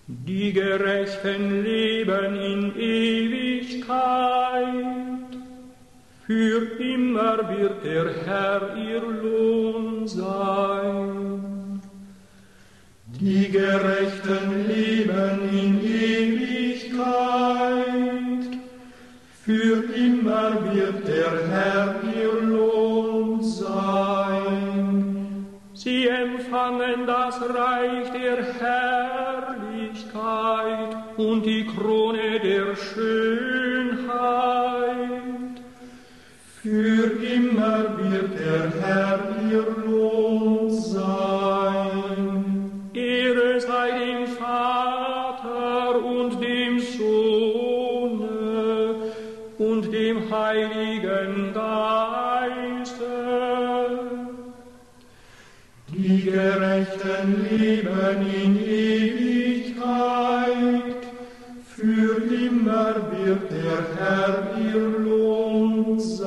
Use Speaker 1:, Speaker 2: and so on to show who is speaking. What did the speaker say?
Speaker 1: Die Gerechten leben in Ewigkeit, für immer wird der Herr ihr Lohn sein. Die Gerechten leben in Ewigkeit, für immer wird der Herr ihr Lohn sein. Sie empfangen das Reich der Herrlichkeit und die Krone der Schönheit. Für immer wird der Herr ihr Lohn sein. Ehre sei dem Vater und dem Sohne und dem Heiligen Geiste. Die Gerechten leben in Ewigkeit, für immer wird der Herr ihr Lohn sein.